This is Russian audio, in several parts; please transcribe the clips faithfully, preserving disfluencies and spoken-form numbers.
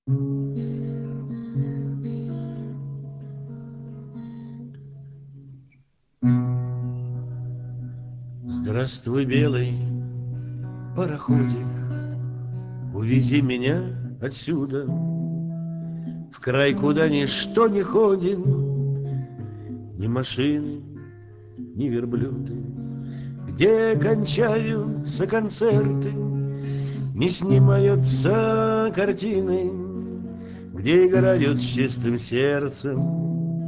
Здравствуй, белый пароходик, увези меня отсюда в край, куда ничто не ходит, ни машины, ни верблюды, где кончаются концерты, не снимаются картины, где играют с чистым сердцем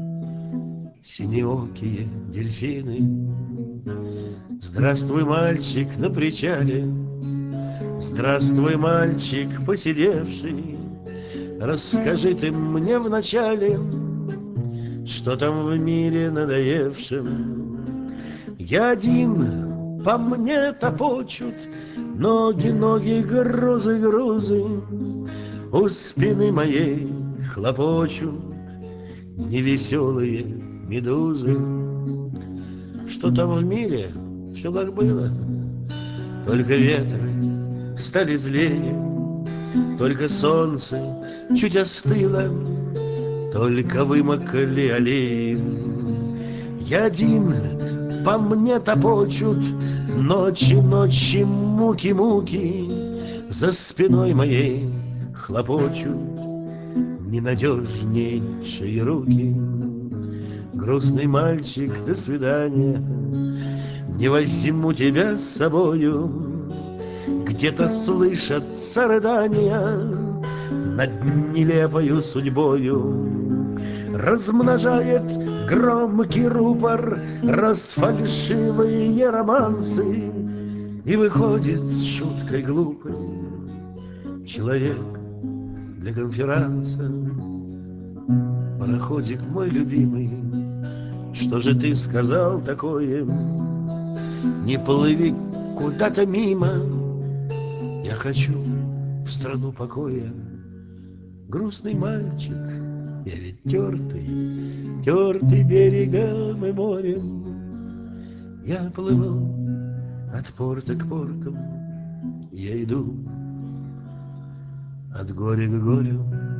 синеокие дельфины. Здравствуй, мальчик на причале, здравствуй, мальчик посидевший, расскажи ты мне вначале, что там в мире надоевшем. Я один, по мне топочут ноги, ноги, грузы, грузы, у спины моей хлопочут невеселые медузы. Что там в мире, все как было, только ветры стали злее, только солнце чуть остыло, только вымокли аллеи. Я один, по мне топочут ночи, ночи, муки, муки, за спиной моей хлопочут ненадежнейшие руки. Грустный мальчик, до свидания, не возьму тебя с собою. Где-то слышатся рыдания над нелепою судьбою. Размножает громкий рупор расфальшивые романсы, и выходит с шуткой глупой человек для конферанса. Пароходик мой любимый, что же ты сказал такое? Не плыви куда-то мимо, я хочу в страну покоя. Грустный мальчик, я ведь тертый, тертый берегом и морем. Я плыву от порта к порту, я иду от горя к горю.